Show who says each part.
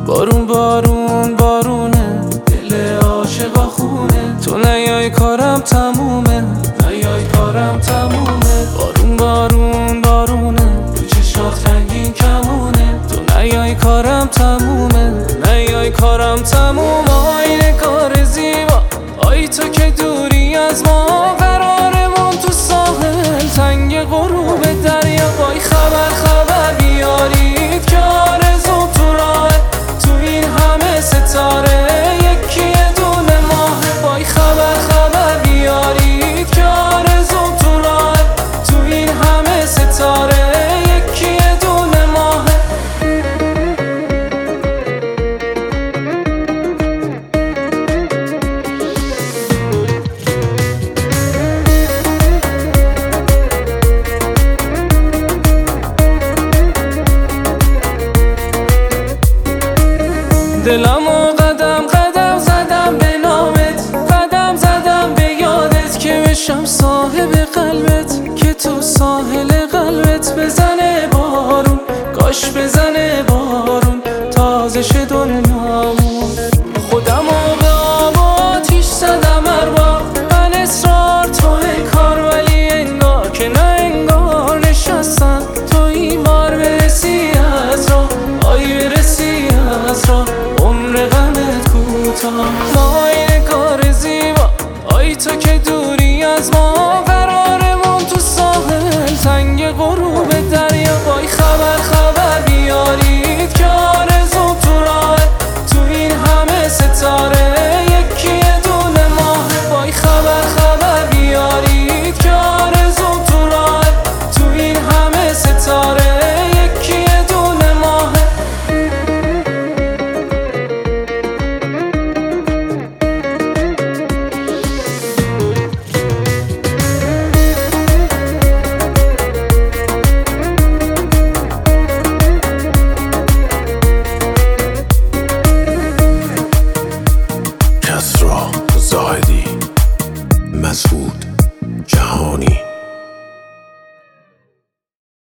Speaker 1: بارون بارون بارونه، دل عاشقا خونه. تو نیای کارم تمومه، نیای کارم تمومه. بارون بارون بارونه، تو چشات رنگین کمونه. تو نیای کارم تمومه، نیای کارم تمومه. آینه کار زیبا، آی تو که دوری از ما، قرارمون تو ساحل تنگ غروب دریا. وای خبر خبر بیارید که آرزو تو راه، تو این همه ستاره یکی یه دونه ماه. وای خبر خبر بیارید که آرزو تو راه، تو این همه ستاره یکی یه دونه ماه. دلمو قدم قدم زدم به نامت، قدم زدم به یادت که بشم صاحب قلبت، که تو ساحل قلبت بزنه بارون، کاش بزنه بارون تازه شه دنیامون. خودمو به آب و آتیش زدم هر بار، من اصرار توی کار، ولی انگار که نه انگار نشستم تو این بار. برسی از راه، آی برسی از راه، عمر غمت کوتاه. ما این کار زیبا، آی تو که دوری از ما، قرارمون تو ساحل تنگ غروب دریا. وای خبر خبر